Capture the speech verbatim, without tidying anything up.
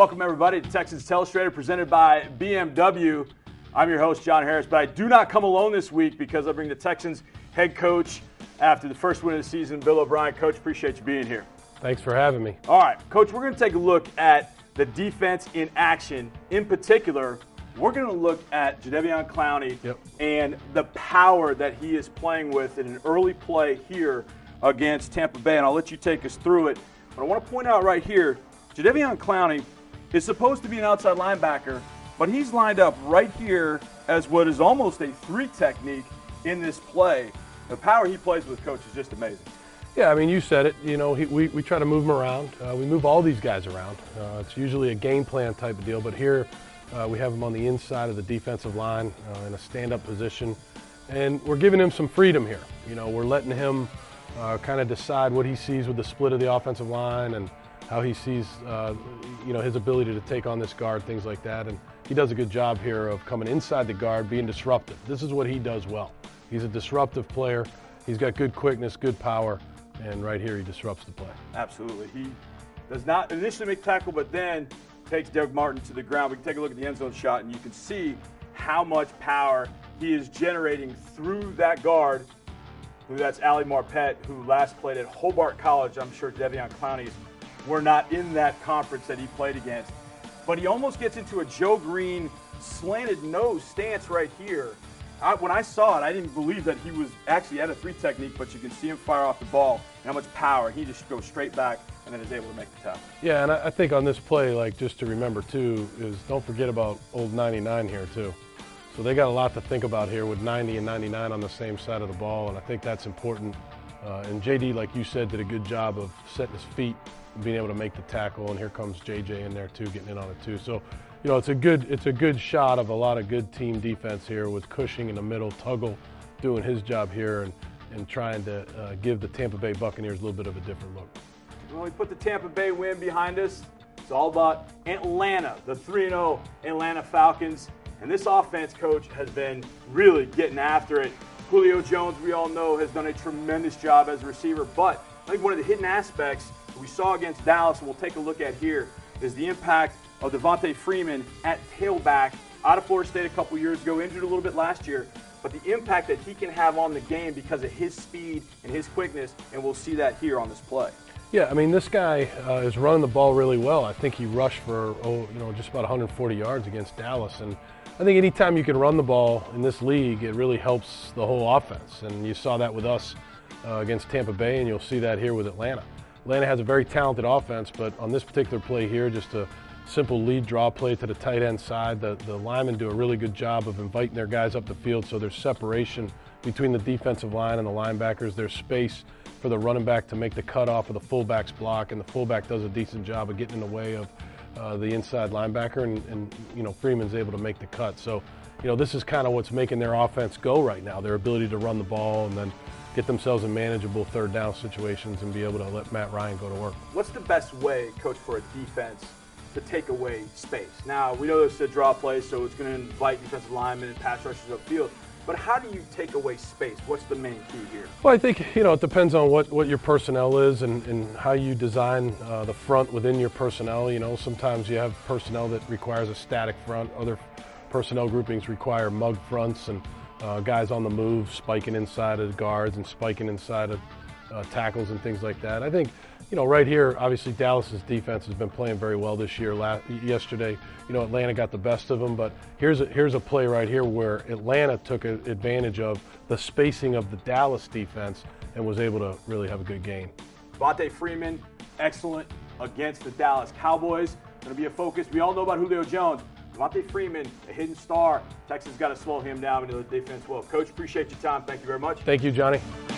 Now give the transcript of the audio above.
Welcome, everybody, to Texans Telestrated, presented by B M W. I'm your host, John Harris, but I do not come alone this week because I bring the Texans head coach after the first win of the season, Bill O'Brien. Coach, appreciate you being here. Thanks for having me. All right, Coach, we're going to take a look at the defense in action. In particular, we're going to look at Jadeveon Clowney yep. and the power that he is playing with in an early play here against Tampa Bay, and I'll let you take us through it. But I want to point out right here, Jadeveon Clowney is supposed to be an outside linebacker, but he's lined up right here as what is almost a three technique in this play. The power he plays with, Coach, is just amazing. Yeah, I mean, you said it. You know, he, we, we try to move him around. Uh, we move all these guys around. Uh, it's usually a game plan type of deal, but here uh, we have him on the inside of the defensive line uh, in a stand-up position, and we're giving him some freedom here. You know, we're letting him uh, kind of decide what he sees with the split of the offensive line and how he sees, uh, you know, his ability to take on this guard, things like that. And he does a good job here of coming inside the guard, being disruptive. This is what he does well. He's a disruptive player. He's got good quickness, good power, and right here he disrupts the play. Absolutely. He does not initially make tackle, but then takes Derek Martin to the ground. We can take a look at the end zone shot, and you can see how much power he is generating through that guard. Who that's Ali Marpet, who last played at Hobart College. I'm sure Jadeveon Clowney's were not in that conference that he played against. But he almost gets into a Joe Green slanted nose stance right here. I, when I saw it, I didn't believe that he was actually at a three technique, but you can see him fire off the ball and how much power. He just goes straight back and then is able to make the tackle. Yeah, and I, I think on this play, like just to remember too, is don't forget about old ninety-nine here too. So they got a lot to think about here with ninety and ninety-nine on the same side of the ball, and I think that's important. Uh, and J D, like you said, did a good job of setting his feet, being able to make the tackle, and here comes J J in there too, getting in on it too. So, you know, it's a good it's a good shot of a lot of good team defense here with Cushing in the middle, Tuggle doing his job here and, and trying to uh, give the Tampa Bay Buccaneers a little bit of a different look. When we put the Tampa Bay win behind us, it's all about Atlanta, the three and oh Atlanta Falcons. And this offense, Coach, has been really getting after it. Julio Jones, we all know, has done a tremendous job as a receiver, but I think one of the hidden aspects we saw against Dallas, and we'll take a look at here, is the impact of Devontae Freeman at tailback out of Florida State a couple years ago, injured a little bit last year, but the impact that he can have on the game because of his speed and his quickness, and we'll see that here on this play. Yeah, I mean, this guy uh, is running the ball really well. I think he rushed for, oh, you know, just about one hundred forty yards against Dallas, and I think anytime you can run the ball in this league, it really helps the whole offense, and you saw that with us uh, against Tampa Bay, and you'll see that here with Atlanta. Atlanta has a very talented offense, but on this particular play here, just a simple lead draw play to the tight end side, the, the linemen do a really good job of inviting their guys up the field, so there's separation between the defensive line and the linebackers. There's space for the running back to make the cutoff of the fullback's block, and the fullback does a decent job of getting in the way of uh, the inside linebacker, and, and you know, Freeman's able to make the cut. So, you know, this is kind of what's making their offense go right now, their ability to run the ball and then get themselves in manageable third down situations and be able to let Matt Ryan go to work. What's the best way, Coach, for a defense to take away space? Now, we know this is a draw play, so it's going to invite defensive linemen and pass rushers upfield. But how do you take away space? What's the main key here? Well, I think, you know, it depends on what, what your personnel is and, and how you design uh, the front within your personnel. You know, sometimes you have personnel that requires a static front. Other personnel groupings require mug fronts and uh, guys on the move, spiking inside of guards and spiking inside of uh, tackles and things like that. I think, you know, right here, obviously Dallas's defense has been playing very well this year. Last, yesterday, you know, Atlanta got the best of them, but here's a, here's a play right here where Atlanta took a, advantage of the spacing of the Dallas defense and was able to really have a good game. Devontae Freeman, excellent against the Dallas Cowboys. Going to be a focus. We all know about Julio Jones. Devontae Freeman, a hidden star. Texas got to slow him down into the defense well. Coach, appreciate your time. Thank you very much. Thank you, Johnny.